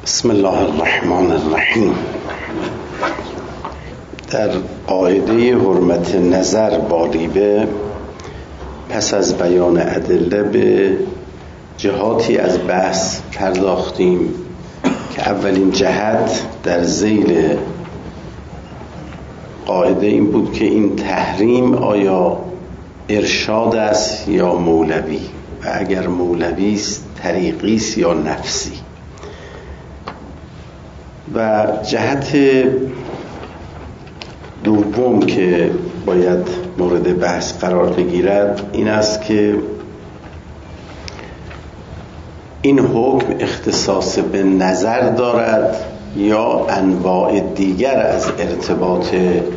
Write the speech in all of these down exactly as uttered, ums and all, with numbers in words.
بسم الله الرحمن الرحیم. در قاعده حرمت نظر با ریبه پس از بیان ادله به جهاتی از بحث پرداختیم که اولین جهت در ذیل قاعده این بود که این تحریم آیا ارشاد است یا مولوی، و اگر مولوی است طریقی است یا نفسی. و جهت دوم که باید مورد بحث قرار بگیرد این است که این حکم اختصاص به نظر دارد یا انواع دیگر از ارتباط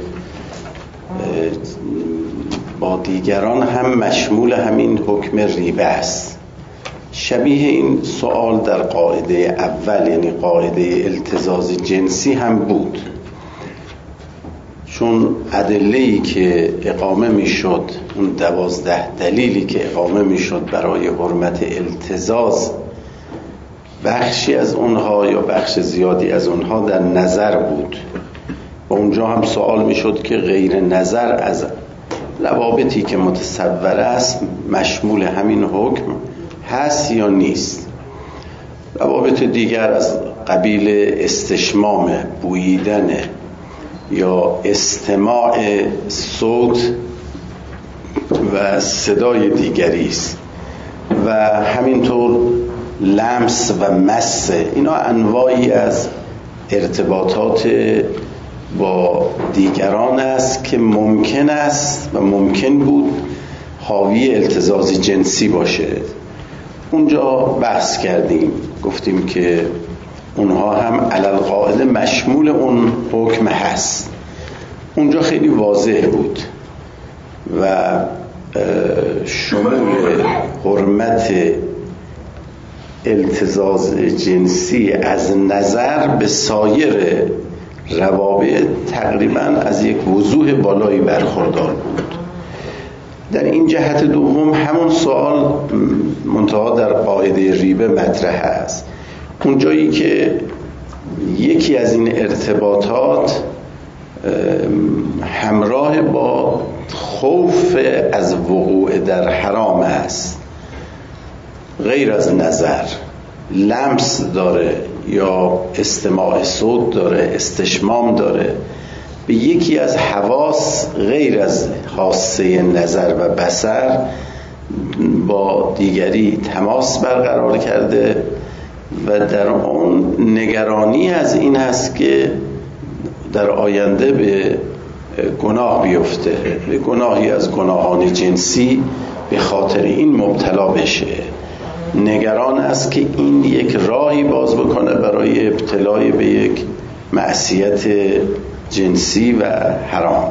با دیگران هم مشمول همین حکم ریبه است. شبیه این سوال در قاعده اول، یعنی قاعده التزاز جنسی هم بود، چون ادله‌ای که اقامه میشد، اون دوازده دلیلی که اقامه میشد برای حرمت التزاز، بخشی از اونها یا بخش زیادی از اونها در نظر بود و اونجا هم سوال میشد که غیر نظر از روابطی که متصور است مشمول همین حکم هست یا نیست. روابط دیگر از قبیل استشمام، بوییدن یا استماع صوت و صدای دیگری است و همینطور لمس و مس، اینا انواعی از ارتباطات با دیگران است که ممکن است و ممکن بود حاوی التزاز جنسی باشه. اونجا بحث کردیم، گفتیم که اونها هم علل قاعده مشمول اون حکم هست. اونجا خیلی واضح بود و شمول حرمت التزاز جنسی از نظر به سایر روابط تقریبا از یک وضوح بالایی برخوردار بود. در این جهت دوم همون سوال منتها در قاعده ریبه مطرح است، اون جایی که یکی از این ارتباطات همراه با خوف از وقوع در حرام است، غیر از نظر، لمس داره یا استماع صوت داره، استشمام داره، به یکی از حواس غیر از حاسه نظر و بصر با دیگری تماس برقرار کرده و در اون نگرانی از این هست که در آینده به گناه بیفته، به گناهی از گناهان جنسی به خاطر این مبتلا بشه. نگران است که این یک راهی باز بکنه برای ابتلای به یک معصیت جنسی و حرام.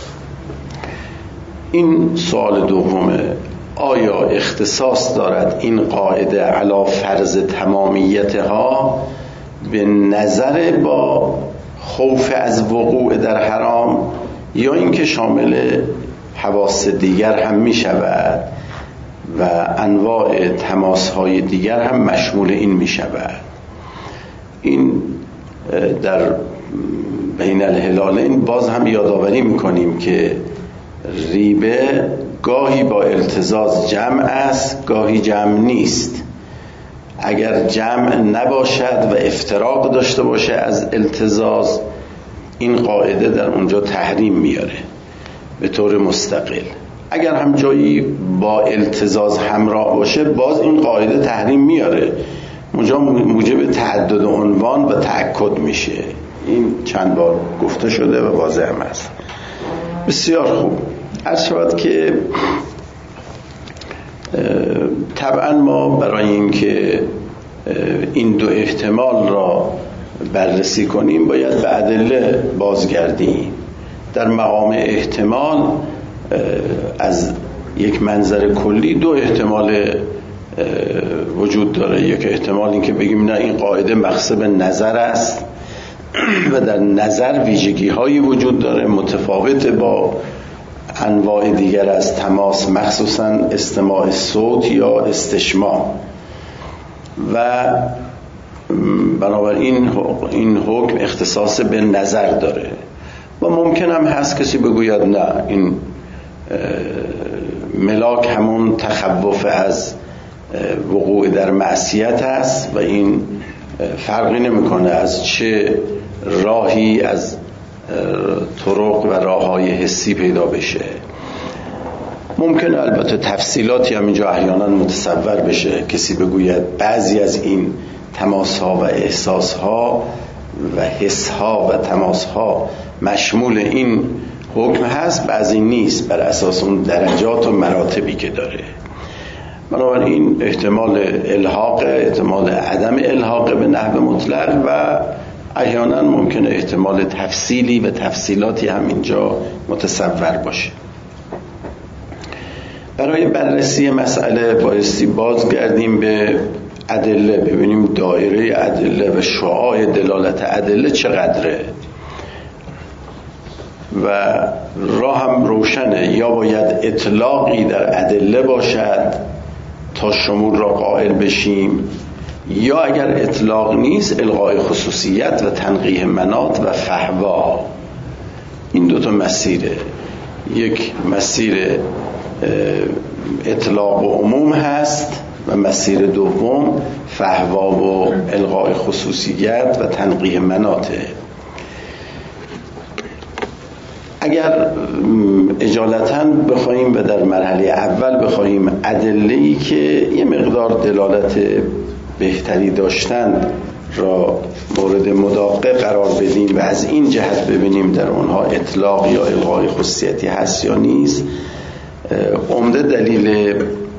این سوال دومه، آیا اختصاص دارد این قاعده علی فرض تمامیتها به نظر با خوف از وقوع در حرام، یا اینکه شامل حواس دیگر هم می شود و انواع تماس‌های دیگر هم مشمول این می شود. این در بین الهلالین باز هم یادآوری میکنیم که ریبه گاهی با التزاز جمع است، گاهی جمع نیست. اگر جمع نباشد و افتراق داشته باشه از التزاز، این قاعده در اونجا تحریم میاره به طور مستقل. اگر هم جایی با التزاز همراه باشه، باز این قاعده تحریم میاره، اونجا موجب تعدد عنوان و تأکد میشه. این چند بار گفته شده و واضح هم است. بسیار خوب. عرض شود که طبعا ما برای اینکه این دو احتمال را بررسی کنیم باید به ادله بازگردیم. در مقام احتمال از یک منظر کلی دو احتمال وجود داره. یک احتمال این که بگیم نه، این قاعده مقصد نظر است و در نظر ویژگی هایی وجود داره متفاوت با انواع دیگر از تماس، مخصوصا استماع صوت یا استشمام. و بنابراین این حکم اختصاص به نظر داره و ممکن هم هست کسی بگوید نه، این ملاک همون تخوف از وقوع در معصیت است و این فرقی نمیکنه از چه راهی از طرق و راههای حسی پیدا بشه. ممکنه البته تفصیلاتی هم اینجا احیانا متصور بشه، کسی بگوید بعضی از این تماس‌ها و احساس‌ها و حس‌ها و تماس‌ها مشمول این حکم هست، بعضی نیست، بر اساس اون درجات و مراتبی که داره. بنابراین احتمال الحاق، احتمال عدم الحاق به نحو مطلق و احیانا ممکنه احتمال تفصیلی و تفصیلاتی هم اینجا متصور باشه. برای بررسی مسئله بایستی بازگردیم به ادله، ببینیم دایره ادله و شعاع دلالت ادله چقدره و راه هم روشنه. یا باید اطلاقی در ادله باشد تا شمول را قائل بشیم، یا اگر اطلاق نیست الغای خصوصیت و تنقیح مناط و فحوا. این دوتا مسیره، یک مسیر اطلاق و عموم هست و مسیر دوم فحوا و الغای خصوصیت و تنقیح مناطه. اگر اجالتاً بخواهیم و در مرحله اول بخواهیم ادله‌ای که یه مقدار دلالت بهتری داشتند را مورد مداقه قرار بدیم و از این جهت ببینیم در اونها اطلاق یا الغای خصوصیتی هست یا نیست، عمده دلیل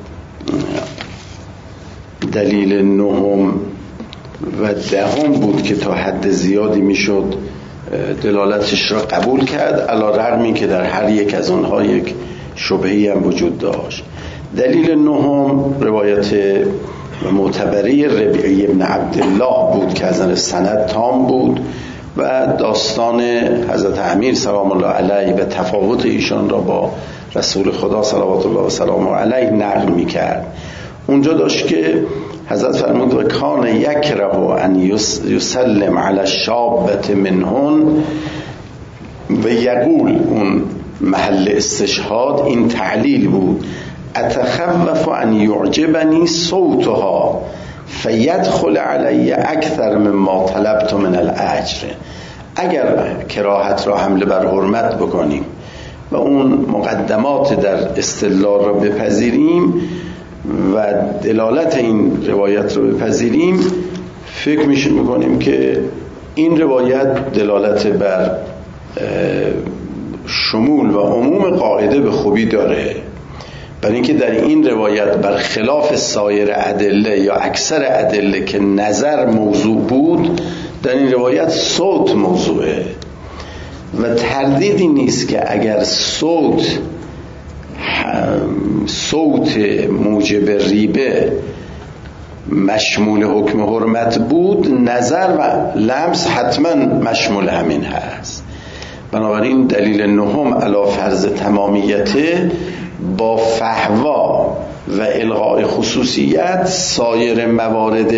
دلیل نهم و دهم بود که تا حد زیادی میشد دلالتش را قبول کرد، علی رغمی که در هر یک از اونها یک شبهه‌ای هم وجود داشت. دلیل نهم روایت معتبری ربیعی ابن عبدالله بود که از نظر سند تام بود و داستان حضرت امیر سلام الله علیه و تفاوت ایشان را با رسول خدا صلوات الله و سلام علیه نقل می‌کرد. اونجا داشت که حضرت فرمود و کان یکره ان یسلم علی الشابة منهن و یقول، اون محل استشهاد این تعلیل بود، اتخوف ان یعجبنی صوتها فیدخل علی اکثر مما طلبت من الاجر. اگر کراهت را حمله بر حرمت بکنیم و اون مقدمات در استدلال را بپذیریم و دلالت این روایت رو بپذیریم، فکر میشه میکنیم که این روایت دلالت بر شمول و عموم قاعده به خوبی داره، برای اینکه در این روایت برخلاف سایر ادله یا اکثر ادله که نظر موضوع بود، در این روایت صوت موضوعه و تردیدی نیست که اگر صوت صوت موجب ریبه مشمول حکم حرمت بود، نظر و لمس حتما مشمول همین هست. بنابراین دلیل نهم علی فرض تمامیته با فحوا و الغای خصوصیت سایر موارد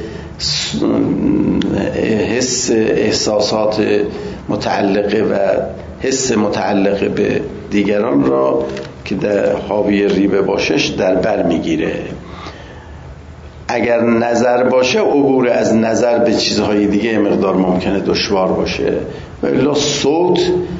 حس احساسات متعلقه و حس متعلقه به دیگران را که در حاوی ریبه باشش در بر میگیره. اگر نظر باشه عبور از نظر به چیزهای دیگه مقدار ممکنه دشوار باشه، ولی صوت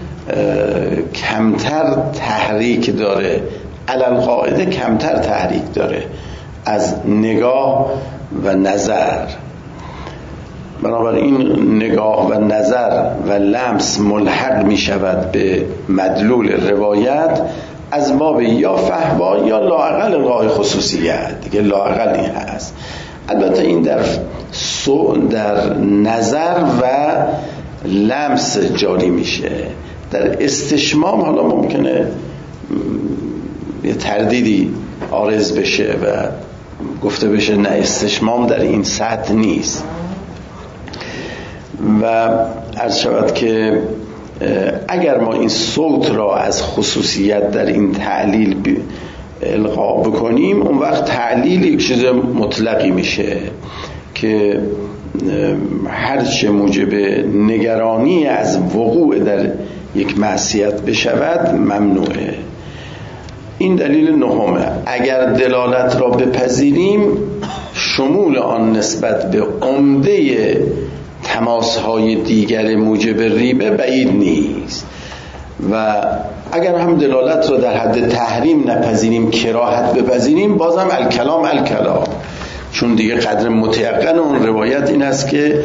کمتر تحریک داره، علل قاعده کمتر تحریک داره از نگاه و نظر. بنابراین نگاه و نظر و لمس ملحق می شود به مدلول روایت از باب یا فحوا یا لااقل الغای خصوصیت دیگه، لااقل این هست. البته این در سو در نظر و لمس جاری میشه. در استشمام حالا ممکنه یه تردیدی عارض بشه و گفته بشه نه، استشمام در این سطح نیست. و عرض شود که اگر ما این صوت را از خصوصیت در این تعلیل القا بکنیم، اون وقت تعلیل یک چیز مطلقی میشه که هرچه موجب نگرانی از وقوع در یک معصیت بشود ممنوعه. این دلیل نهمه. اگر دلالت را بپذیریم شمول آن نسبت به عمده تماس‌های دیگر موجب ریبه بعید نیست و اگر هم دلالت را در حد تحریم نپذیریم کراهت بپذیریم بازم الکلام الکلام، چون دیگه قدر متیقن اون روایت این است که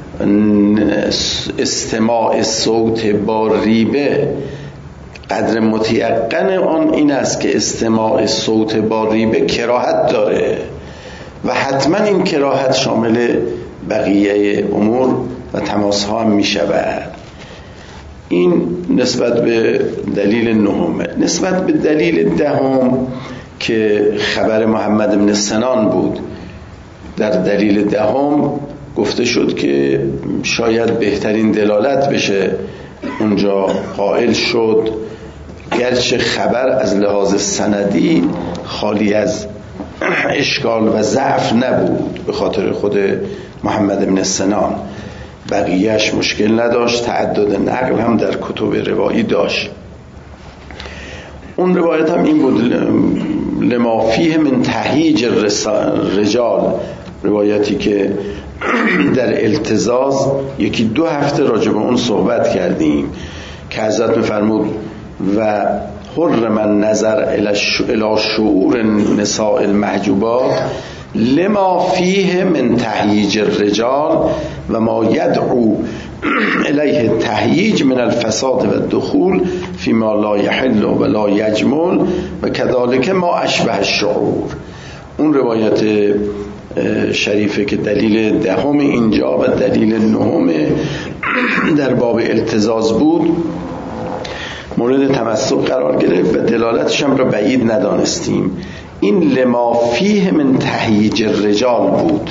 استماع صوت با ریبه، قدر متیقن آن این است که استماع صوت با ریبه کراهت داره و حتما این کراهت شامل بقیه امور و تماس ها هم می شود. این نسبت به دلیل نهم. نسبت به دلیل دهم که خبر محمد بن سنان بود، در دلیل دهم گفته شد که شاید بهترین دلالت بشه اونجا قائل شد، گرچه خبر از لحاظ سندی خالی از اشکال و ضعف نبود به خاطر خود محمد بن سنان، بقیهش مشکل نداشت، تعدد نقل هم در کتب روایی داشت. اون روایت هم این بود لما فیه من تهییج رجال، روایتی که در التزاز یکی دو هفته راجع به اون صحبت کردیم که حضرت میفرمود و حر من نظر الی شعور نساء المحجوبات لما فیه من تهییج الرجال و ما یدعو الیه تهییج من الفساد و الدخول فیما لا یحل و لا یجمل و کذالک ما اشبه الشعور. اون روایت شریفه که دلیل دهم اینجا و دلیل نهم در باب التزاز بود مورد تمسک قرار گرفت و دلالتش هم را بعید ندانستیم. این لما فیه من تهییج الرجال بود.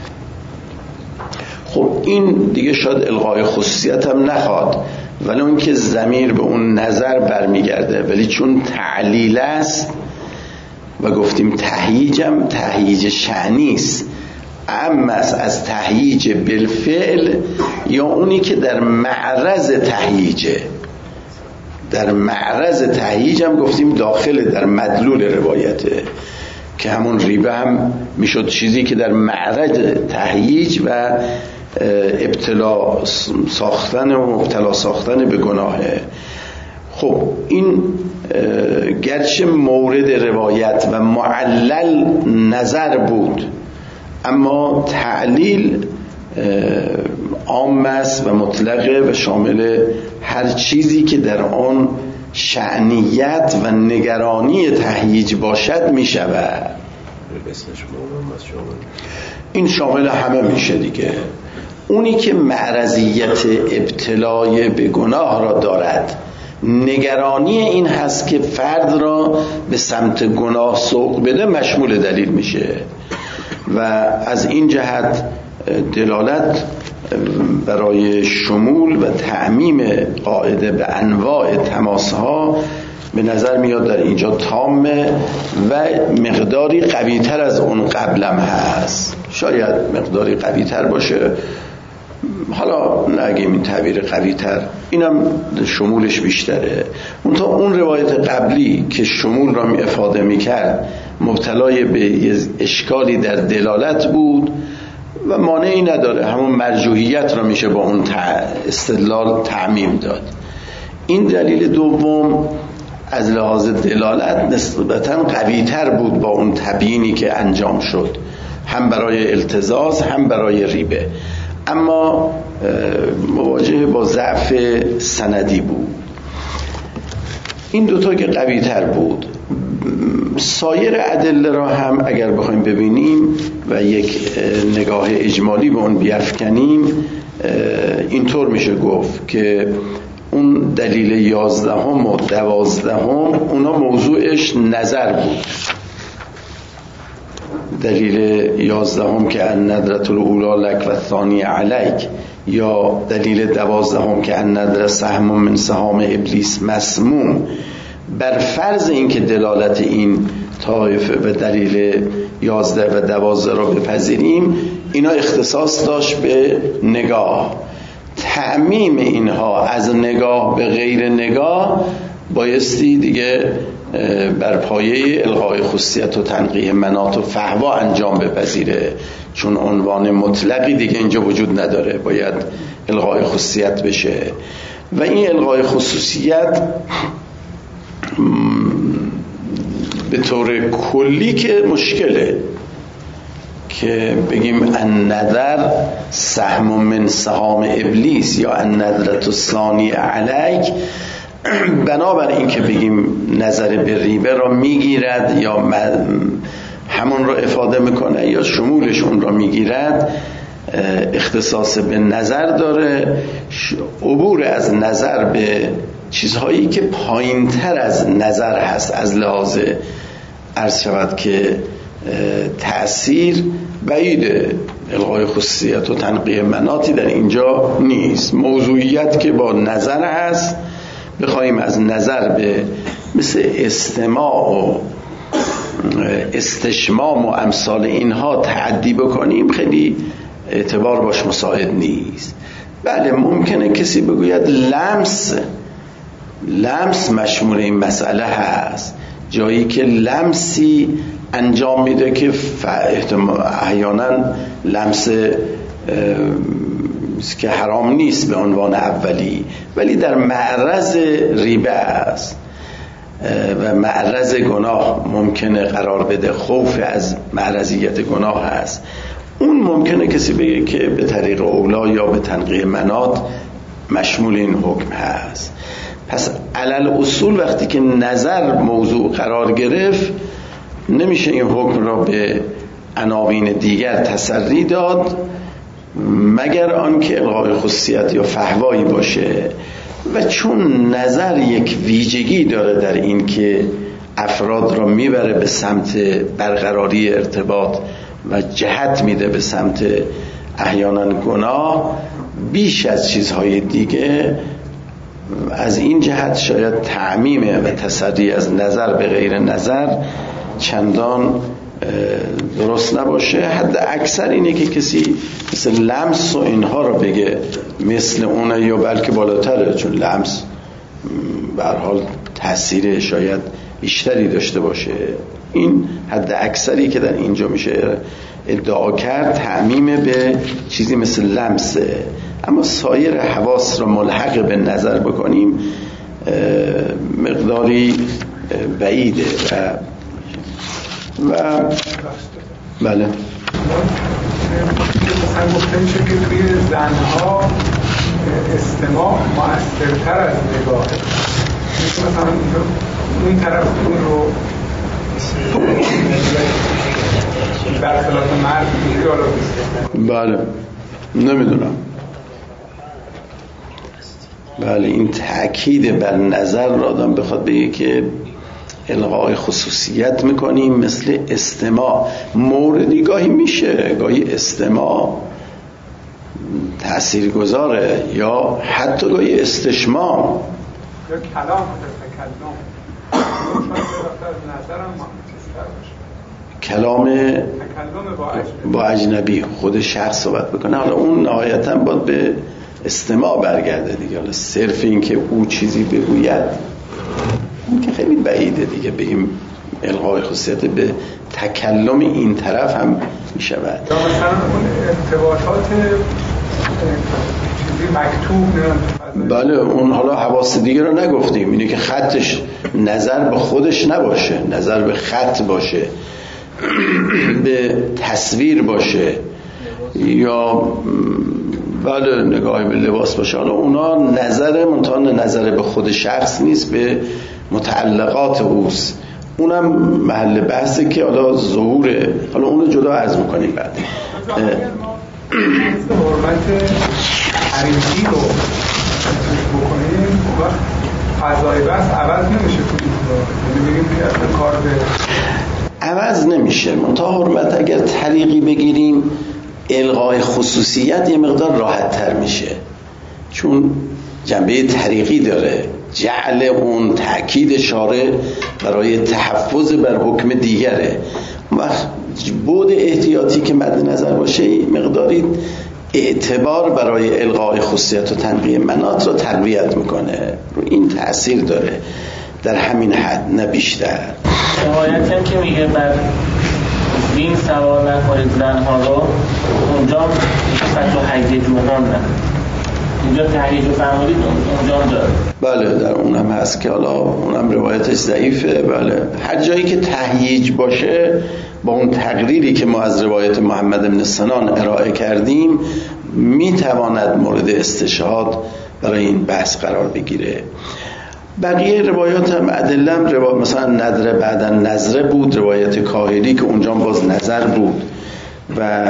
خب این دیگه شاید الغای خصوصیت هم نخواد، ولی اون که ضمیر به اون نظر برمیگرده، ولی چون تعلیل است و گفتیم تهییجم تهییج شأنی است، اما از تهییج بالفعل یا اونی که در معرض تهییجه. در معرض تهییج هم گفتیم داخل در مدلول روایته که همون ریبه هم میشد چیزی که در معرض تهییج و ابتلا ساختن و مبتلا ساختن به گناهه. خب این گرچه مورد روایت و معلل نظر بود، اما تعلیل عام است و مطلقه و شامل هر چیزی که در آن شأنیت و نگرانی تهییج باشد می شود. این شامل همه میشه دیگه. اونی که معرضیت ابتلای به گناه را دارد، نگرانی این هست که فرد را به سمت گناه سوق بده، مشمول دلیل میشه و از این جهت دلالت برای شمول و تعمیم قاعده به انواع تماسها به نظر میاد در اینجا تامه و مقداری قوی‌تر از اون قبلم هست. شاید مقداری قوی‌تر باشه، حالا نگیم این تعبیر قوی‌تر، اینم شمولش بیشتره. اون تا اون روایت قبلی که شمول را می افاده میکرد مبتلای به اشکالی در دلالت بود و مانعی نداره، همون مرجوحیت را میشه با اون استدلال تعمیم داد. این دلیل دوم از لحاظ دلالت نسبتاً قوی‌تر بود با اون تبیینی که انجام شد، هم برای التزاز هم برای ریبه، اما مواجه با ضعف سندی بود. این دوتا که قوی‌تر بود، سایر ادله را هم اگر بخوایم ببینیم و یک نگاه اجمالی به اون بیفکنیم، اینطور میشه گفت که اون دلیل یازدهم و دوازدهم اونا موضوعش نظر بود. دلیل یازدهم که ان ندرت الاولی لک و الثانی علیک، یا دلیل دوازدهم که ان ندرت سهم من سهام ابلیس مسموم، بر فرض اینکه دلالت این طایفه و دلیل یازده و دوازده را بپذیریم، اینا اختصاص داشت به نگاه. تعمیم اینها از نگاه به غیر نگاه بایستی دیگه بر پایه الغای خصوصیت و تنقیح مناط و فحوا انجام بپذیره، چون عنوان مطلقی دیگه اینجا وجود نداره، باید الغای خصوصیت بشه. و این الغای خصوصیت به طور کلی که مشکله که بگیم النظر سهم من سهام ابلیس یا النظرة الثانی علیک، بنابر این که بگیم نظر به ریبه را میگیرد یا همون را افاده میکنه یا شمولش اون را میگیرد، اختصاص به نظر داره. عبور از نظر به چیزهایی که پایین تر از نظر هست از لحاظ عرض شود که تأثیر بعیده. الغای خصوصیت و تنقیح مناطی در اینجا نیست. موضوعیت که با نظر هست، بخوایم از نظر به مثل استماع و استشمام و امثال اینها تعدی بکنیم خیلی اعتبار باش مساعد نیست. بله ممکنه کسی بگوید لمس لمس مشمول این مسئله هست، جایی که لمسی انجام میده که احیانا لمس که حرام نیست به عنوان اولی، ولی در معرض ریبه است و معرض گناه ممکنه قرار بده، خوف از معرضیت گناه هست. اون ممکنه کسی بگه که به طریق اولا یا به تنقیح مناط مشمول این حکم هست. پس علل اصول وقتی که نظر موضوع قرار گرفت، نمیشه این حکم را به عناوین دیگر تسری داد مگر آنکه الغای خصوصیت یا فحوایی باشه. و چون نظر یک ویژگی داره در این که افراد را میبره به سمت برقراری ارتباط و جهت میده به سمت احیانا گناه بیش از چیزهای دیگه، از این جهت شاید تعمیم و تسری از نظر به غیر نظر چندان درست نباشه. حد اکثر اینه که کسی مثل لمس و اینها رو بگه مثل اونه یا بلکه بالاتره، چون لمس به هر حال تاثیر شاید بیشتری داشته باشه. این حد اکثری که در اینجا میشه ادعا کرد تعمیم به چیزی مثل لمسه. اما سایر حواس را ملحق به نظر بکنیم مقداری بعیده. و و بله مثلا گفته میشه که توی زنها استماع مؤثرتر از نگاهه، مثلا اون طرف اون رو برخلاف مرد میگه. بله نمیدونم. بله این تأکید بر نظر را آدم بخواد بگه که الغای خصوصیت میکنیم مثل استماع، موردی گاهی میشه، گاهی استماع تأثیر گذاره یا حتی گاهی استشمام یا کلام تکلم کلام با اجنبی خود شخص صحبت بکنه. حالا اون نهایتاً باید به استماع برگرده دیگه. حالا صرف این که او چیزی بگوید اون که خیلی بعیده دیگه، بگیم الغای خصوصیت به تکلم این طرف هم می شود. یا مثلا اون ارتباطات چیزی مکتوب. بله اون حالا حواس دیگه رو نگفتیم، اینه که خطش نظر به خودش نباشه، نظر به خط باشه، به تصویر باشه، یا بله نگاهی به لباس باشه. حالا اونا نظر منتها نظر به خود شخص نیست، به متعلقات اوست. اونم محل بحثه که حالا ظهوره، حالا اونو جدا عرض میکنیم بعد. حرمت حریفی رو بکنیم وقت فضای بحث عوض نمیشه کنیم، یعنی بگیم که اصلا کار به عوض نمیشه. منتها حرمت اگر طریقی بگیریم الغای خصوصیت یه مقدار راحت تر میشه، چون جنبه طریقی داره. جعل اون تأکید شارع برای تحفظ بر حکم دیگره. وقت بود احتیاطی که مد نظر باشه مقداری اعتبار برای الغای خصوصیت و تنقیه منات رو تقویت میکنه، رو این تأثیر داره در همین حد نه بیشتر. روایت هم که میگه بر دین سوار نکنید زنها رو، اونجا فتح و هیجه جوهان نه، اینجا تهییج و فرمودید اونجا داره. بله در اونم هست که حالا اونم روایتش ضعیفه. بله هر جایی که تهییج باشه با اون تقریری که ما از روایت محمد بن سنان ارائه کردیم میتواند مورد استشهاد برای این بحث قرار بگیره. بقیه روایات هم ادله هم روایت مثلا ندره بعدا نظره بود، روایت کاهلی که اونجا باز نظر بود و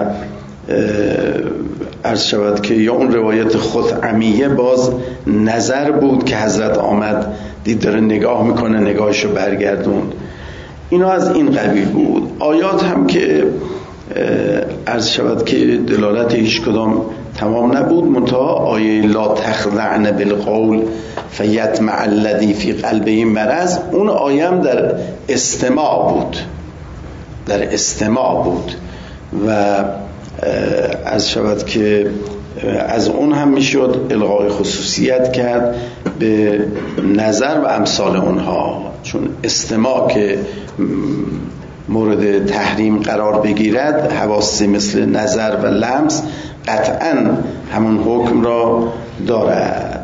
عرض شود که یا اون روایت خثعمیه باز نظر بود که حضرت آمد دید داره نگاه میکنه نگاهشو برگردون. اینا از این قبیل بود. آیات هم که عرض شود که دلالت هیچ کدام تمام نبود، منتها آیه لا تخضعن بالقول فیطمع الذی فی قلبه مرض، اون آیه هم در استماع بود، در استماع بود و عرض شود که از اون هم میشد الغای خصوصیت کرد به نظر و امثال اونها، چون استماع که مورد تحریم قرار بگیرد حواسی مثل نظر و لمس قطعا همون حکم را دارد.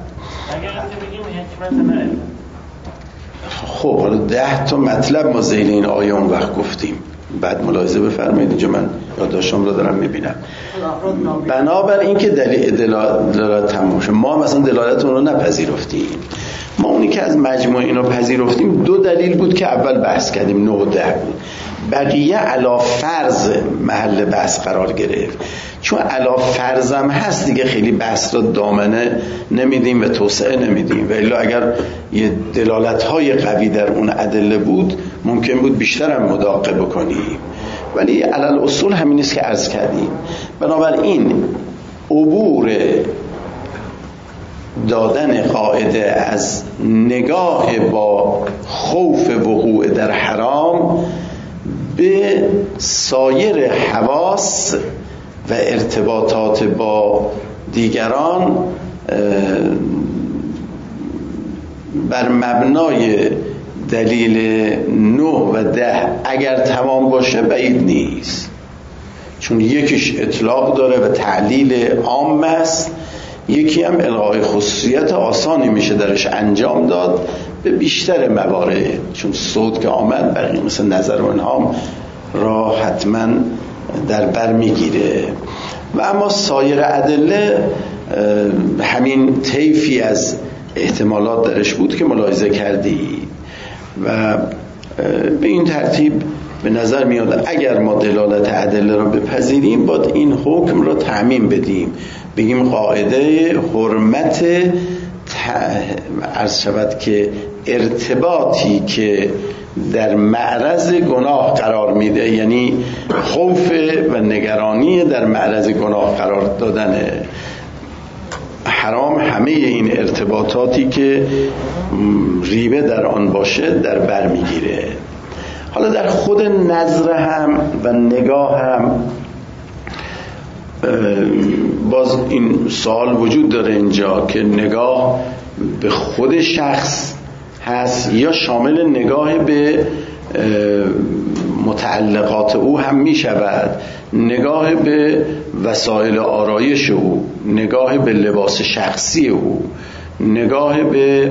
خب حالا ده تا مطلب ما زیر این آیه اون وقت گفتیم، بعد ملاحظه بفرمایید اینجا من یادداشتم رو دارم میبینم. بنابر این که دلیل دلالت تموم شد، ما مثلا دلالت اون رو نپذیرفتیم، ما اونی که از مجموع اینو پذیرفتیم دو دلیل بود که اول بحث کردیم، نه و ده بود. بقیه علا فرض محل بحث قرار گرفت، چون علا فرضم هست دیگه خیلی بحث را دامنه نمیدیم و توسعه نمیدیم، و الا اگر یه دلالت های قوی در اون ادله بود ممکن بود بیشتر هم مداقه بکنیم، ولی علل اصول همین است که عرض کردیم. بنابراین عبور دادن قاعده از نگاه با خوف وقوع در حرام به سایر حواس و ارتباطات با دیگران بر مبنای دلیل نه و ده اگر تمام باشه بعید نیست، چون یکیش اطلاق داره و تعلیل عام است، یکی هم الغای خصوصیت آسانی میشه درش انجام داد به بیشتر موارد، چون صوت که آمد بقیه مثل نظر و انهام را حتما در بر میگیره. و اما سایر ادله همین طیفی از احتمالات درش بود که ملاحظه کردید و به این ترتیب به نظر میاد اگر ما دلالت ادله را بپذیریم باید این حکم را تعمیم بدیم، بگیم قاعده حرمت عرض شود که ارتباطی که در معرض گناه قرار میده، یعنی خوف و نگرانی در معرض گناه قرار دادن حرام، همه این ارتباطاتی که ریبه در آن باشه در بر میگیره. حالا در خود نظر هم و نگاه هم باز این سوال وجود داره اینجا که نگاه به خود شخص هست یا شامل نگاه به متعلقات او هم می شود، نگاه به وسایل آرایش او، نگاه به لباس شخصی او، نگاه به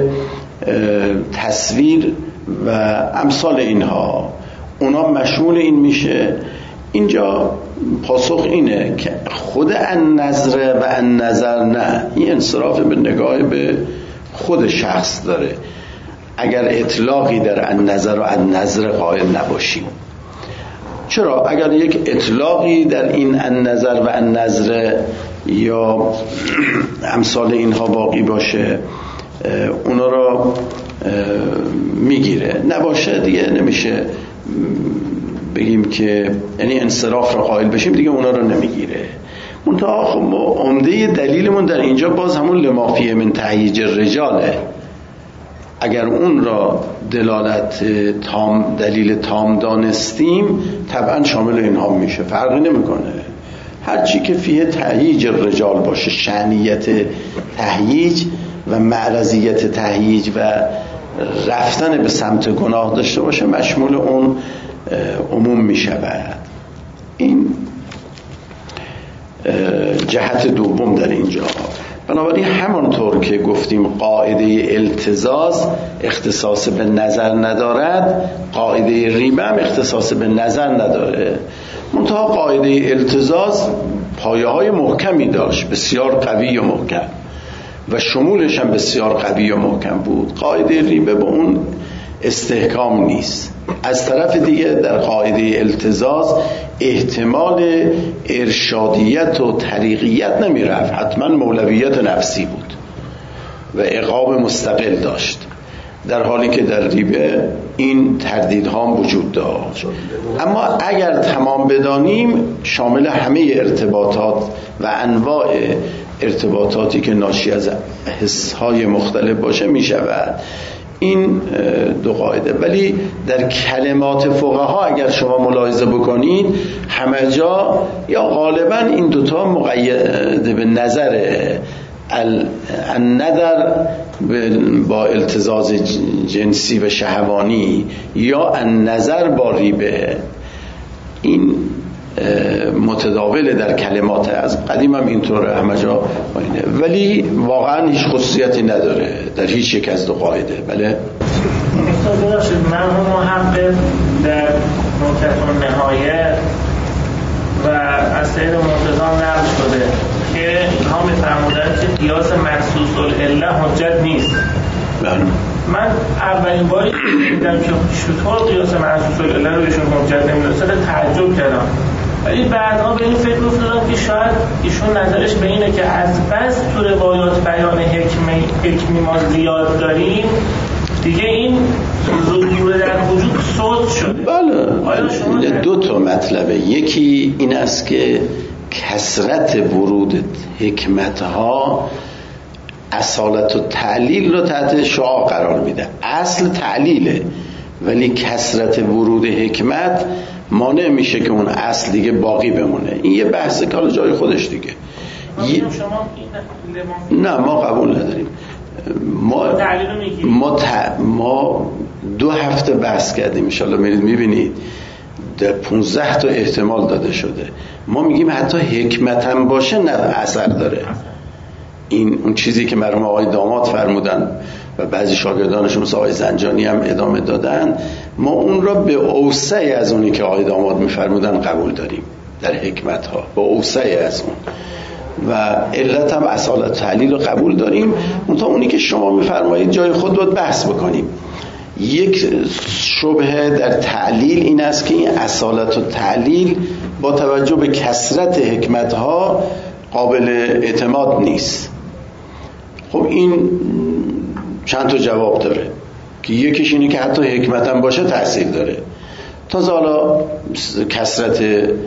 تصویر و امثال اینها، اونا مشمول این میشه. اینجا پاسخ اینه که خود ان نظر و ان نظر نه، این انصراف به نگاه به خود شخص داره اگر اطلاقی در ان نظر و ان نظر قائل نباشیم. چرا؟ اگر یک اطلاقی در این ان نظر و ان نظر یا امثال اینها باقی باشه اونا را میگیره، نباشه دیگه نمیشه بگیم که یعنی انصراف را قائل بشیم دیگه اونا را نمیگیره. منتها ما عمده دلیلمون در اینجا باز همون لما فیه من تهییج الرجاله، اگر اون را دلالت تام، دلیل تام دانستیم طبعا شامل اینها میشه، فرقی نمیکنه. هرچی که فیه تهییج رجال باشه، شأنیت تهییج و معرضیت تهییج و رفتن به سمت گناه داشته باشه مشمول اون عموم میشود. این جهت دوم در اینجا. بنابراین همانطور که گفتیم قاعده التزاز اختصاص به نظر ندارد، قاعده ریبه هم اختصاص به نظر نداره. منتها قاعده التزاز پایه های محکمی داشت، بسیار قوی و محکم، و شمولش هم بسیار قوی و محکم بود. قاعده ریبه به اون استحکام نیست. از طرف دیگه در قاعده التزاز احتمال ارشادیت و طریقیت نمی رفت، حتما مولویت نفسی بود و عقاب مستقل داشت، در حالی که در ریبه این تردیدها هم وجود داشت. اما اگر تمام بدانیم شامل همه ارتباطات و انواع ارتباطاتی که ناشی از حسهای مختلف باشه می شود. این دو قاعده. ولی در کلمات فقها اگر شما ملاحظه بکنید همه جا یا غالبا این دوتا مقید به نظر النظر با التزاز جنسی و شهوانی یا النظر با ریبه، این متداوله در کلمات. از قدیم هم اینطوره همه جا اینه. ولی واقعا هیچ خصوصیتی نداره در هیچ یک از دو قاعده. بله استاد باشید، مرحوم محقق در نکته نهایه و از سید مرتضی نقل شده که اینها می‌فرمودند که قیاس محسوس العله حجت نیست. بله. من اولین باری دیدم که چطور قیاس محسوس العله رو بهشون حجت نمی‌دونستم تعجب کردم، ولی بعدها به این فکر افتادم که شاید ایشون نظرش به اینه که از بس تو روایات بیان حکمی حکمی ما زیاد داریم دیگه این ظهور در وجود صوت شده. بله. دو تا مطلبه. یکی این است که کثرت ورود حکمتها اصالت و تعلیل رو تحت شعاع قرار میده. اصل تعلیله، ولی کثرت ورود حکمت مانع میشه که اون اصل دیگه باقی بمونه. این یه بحث که حالا جای خودش دیگه. ی... نه ما قبول نداریم. ما ما, ت... ما دو هفته بحث کردیم، انشالله میرید میبینید در پونزده تا احتمال داده شده. ما میگیم حتی حکمت هم باشه نه اثر داره. این اون چیزی که مرحوم آقای داماد فرمودن و بعضی شاگردانشون مثل آقای زنجانی هم ادامه دادن، ما اون را به اوسع از اونی که آقای داماد میفرمودن قبول داریم در حکمت ها، به اوسع از اون، و علت هم اصالت تعلیل رو قبول داریم. منتها اونی که شما میفرمایید جای خود باید بحث بکنیم. یک شبهه در تعلیل این است که این اصالت و تعلیل با توجه به کثرت حکمت ها قابل اعتماد نیست. خب این چند تا جواب داره که یکیش اینه که حتی حکمت هم باشه تأثیر داره. تازه حالا کثرت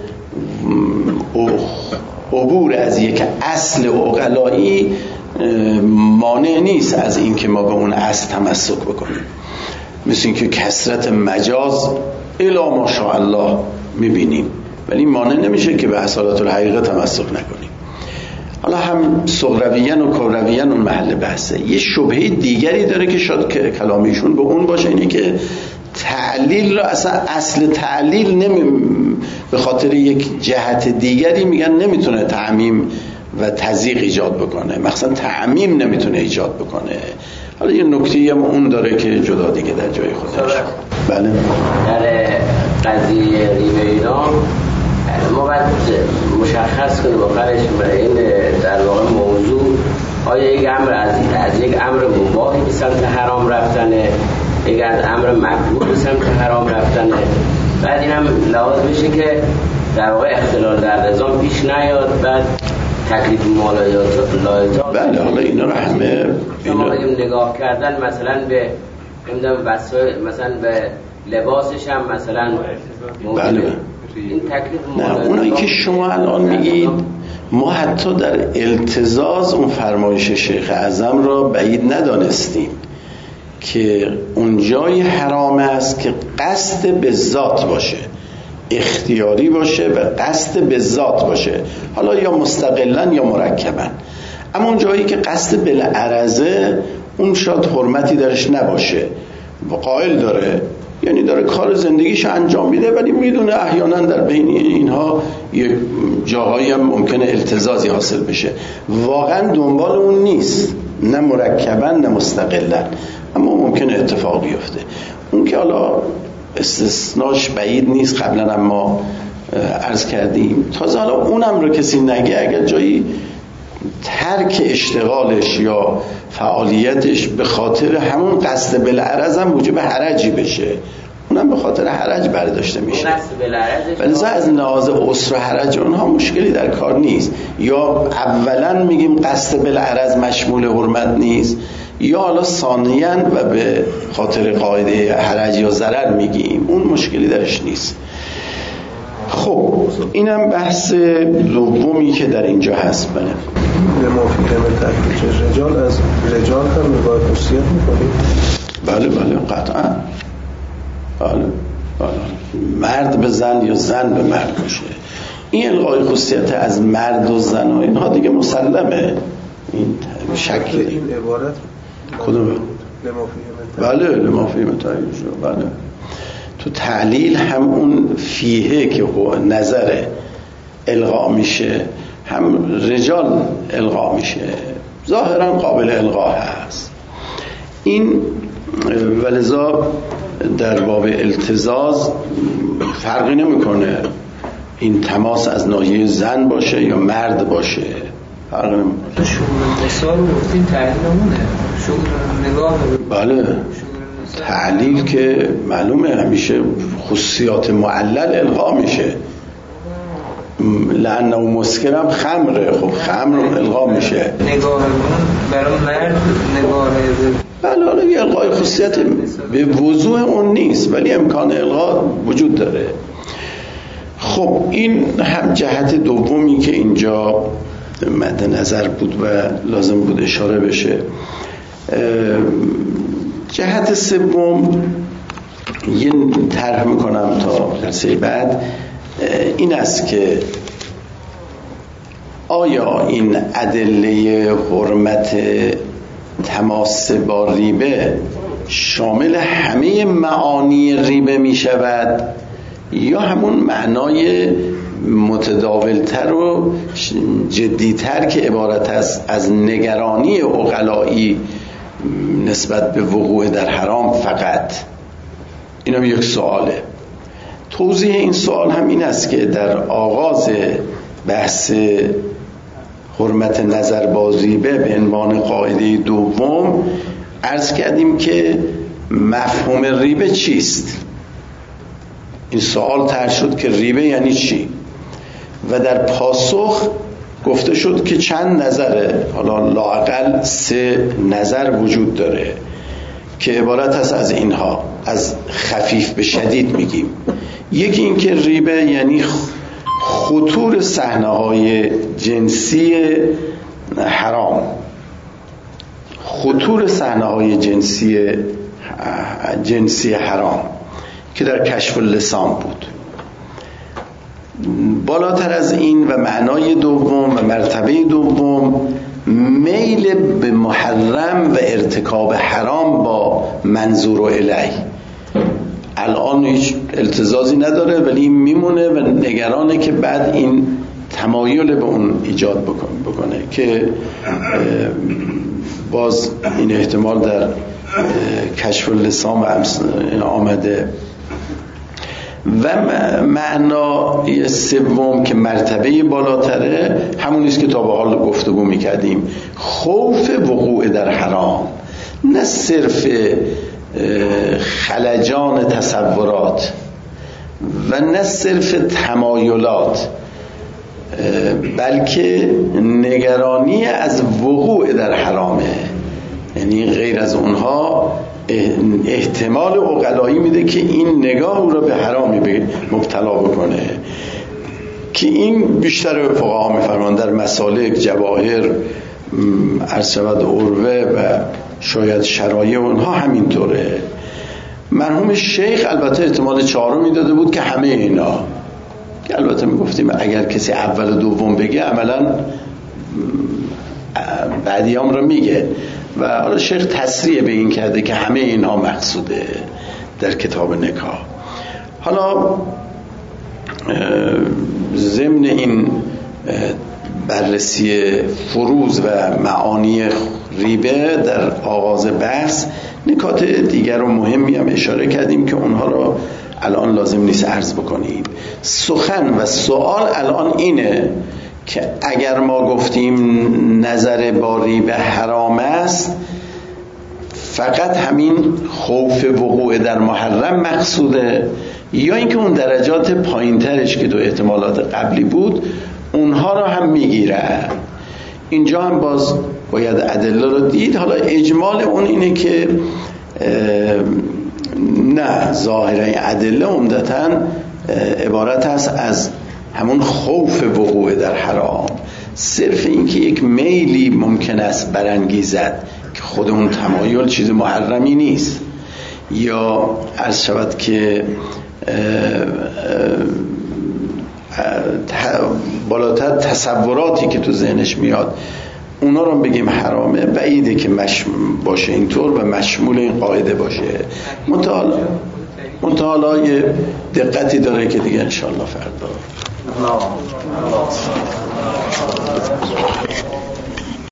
عبور از یک اصل عقلایی مانع نیست از این که ما به اون اصل تمسک بکنیم. مثل این که کثرت مجاز الی ماشاءالله میبینیم، ولی مانع نمیشه که به اصالت الحقیقه تمسک نکنیم. حالا هم صغرویان و کرویان اون محل بحثه. یه شبهه دیگری داره که شاید که کلامیشون به اون باشه، اینه که تعلیل را اصلا اصل تعلیل نمی به خاطر یک جهت دیگری میگن نمیتونه تعمیم و تضییق ایجاد بکنه، مثلا تعمیم نمیتونه ایجاد بکنه. حالا یه نکته‌ای هم اون داره که جدا دیگه در جای خودش. بله. در قضیه ریبه اینا ما باید مشخص کنیم آخرش این در واقع موضوع آیا یک امر از, از یک امر مباحی به سمت حرام رفتنه، یک از امر مکروه به سمت حرام رفتنه. بعد این هم لحاظ بشه که در واقع اختلال در نظام پیش نیاد، بعد تکلیف مالایات لایتا. بله حالا اینا رو همه شما بگیم نگاه کردن مثلا به مثلا به لباسش هم مثلا بله این تکلیف نه اونایی که شما الان میگید ما حتی در التزاز اون فرمایش شیخ اعظم را بعید ندانستیم که اونجای حرام است که قصد به ذات باشه، اختیاری باشه و قصد به ذات باشه، حالا یا مستقلا یا مرکبا. اما اون جایی که قصد بالعرضه، اون شاید حرمتی درش نباشه و قائل داره، یعنی داره کار زندگیش انجام میده ولی میدونه احیانا در بین اینها یک جاهایی هم ممکنه التزازی حاصل بشه، واقعا دنبال اون نیست، نه مرکبا نه مستقلا، اما ممکنه اتفاق بیفته. اون که حالا استثناش بعید نیست، قبلا هم ما عرض کردیم. تازه حالا اونم رو کسی نگه، اگر جایی ترک اشتغالش یا فعالیتش به خاطر همون قصد بالعرض هم موجب حرجی بشه، اونم به خاطر حرج برداشته میشه. ولی از لحاظ عسر و حرج اونها مشکلی در کار نیست. یا اولا میگیم قصد بالعرض مشمول حرمت نیست، یا حالا ثانیاً و به خاطر قاعده حرج یا ضرر میگیم، اون مشکلی درش نیست. خب اینم بحث دومی که در اینجا هست. بله لمافی کمه تحقیق رجال، از رجال هم نگاه خصوصیت میکنید؟ بله بله قطعا. بله بله مرد به زن یا زن به مرد باشه، این الغای خصوصیت از مرد و زن و اینها دیگه مسلمه. این شکل این عبارت کدومه؟ لمافی بله لمافی متعیش. بله تو تعلیل هم اون فیه که نظر الغا میشه، هم رجال الغا میشه، ظاهرا قابل الغا هست این. ولذا در باب التزاز فرقی نمیکنه این تماس از ناحیه زن باشه یا مرد باشه، فرق نمیکنه. شغل نسا رو گفتیم تعلیلمونه، شغل نگاه. بله تعلیل که معلومه همیشه خصوصیات معلل الغا میشه. لعنه و مسکرم خمره، خب خمر الغا میشه. نگاه برای مرد نگاه بله حالا یه الغای خصوصیت به وضوح اون نیست ولی امکان الغا وجود داره. خب این هم جهت دومی که اینجا مد نظر بود و لازم بود اشاره بشه. جهت سوم یه طرح میکنم تا جلسه بعد، این است که آیا این ادله حرمت تماس با ریبه شامل همه معانی ریبه می شود یا همون معنای متداولتر و جدیتر که عبارت است از نگرانی عقلایی نسبت به وقوع در حرام فقط؟ اینم یک سواله. توضیح این سوال هم این است که در آغاز بحث حرمت نظر با ریبه به عنوان قاعده دوم عرض کردیم که مفهوم ریبه چیست. این سوال طرح شد که ریبه یعنی چی، و در پاسخ گفته شد که چند نظره، حالا لااقل سه نظر وجود داره که عبارت هست از اینها، از خفیف به شدید میگیم. یکی این که ریبه یعنی خطور صحنه‌های جنسی حرام، خطور صحنه‌های جنسی جنسی حرام که در کشف اللسان بود. بالاتر از این و معنای دوم و مرتبه دوم میل به محرم و ارتکاب حرام با منظور و الیه. الان هیچ التزازی نداره ولی میمونه و نگرانه که بعد این تمایل به اون ایجاد بکنه که باز این احتمال در کشف اللسان و آمده. و معنای سوم که مرتبه بالاتره همونیست که تا به حال گفتگو میکردیم، خوف وقوع در حرام، نه صرف خلجان تصورات و نه صرف تمایلات، بلکه نگرانی از وقوع در حرامه. یعنی غیر از اونها احتمال عقلایی میده که این نگاه او را به حرامی مبتلا بکنه، که این بیشتر فقها میفرمان در مسالک، جواهر عرض شود عروه و شاید شرایع اونها همینطوره. مرحوم شیخ البته احتمال چهارمی داده بود که همه اینا، که البته میگفتیم اگر کسی اول و دوم بگه عملا بعدیام رو میگه، و حالا شیخ تصریح به این کرده که همه اینها مقصوده در کتاب نکاح. حالا ضمن این بررسی فروض و معانی ریبه در آغاز بحث نکات دیگر و مهمی هم اشاره کردیم که اونها رو الان لازم نیست عرض بکنیم. سخن و سوال الان اینه که اگر ما گفتیم نظر با ریبه حرام است، فقط همین خوف وقوع در محرم مقصوده، یا اینکه اون درجات پایین ترش که دو احتمالات قبلی بود اونها رو هم میگیره. اینجا هم باز باید ادله رو دید. حالا اجمال اون اینه که نه، ظاهرا ادله عمدتاً عبارت است از همون خوف وقوع در حرام. صرف این که یک میلی ممکن است برانگیزد که خود اون تمایل چیز محرمی نیست، یا عرض شود که بالاتر تصوراتی که تو ذهنش میاد اونا رو بگیم حرامه، بعیده که مش باشه اینطور و مشمول این قاعده باشه. منتها یه دقتی داره که دیگه انشاءالله فردا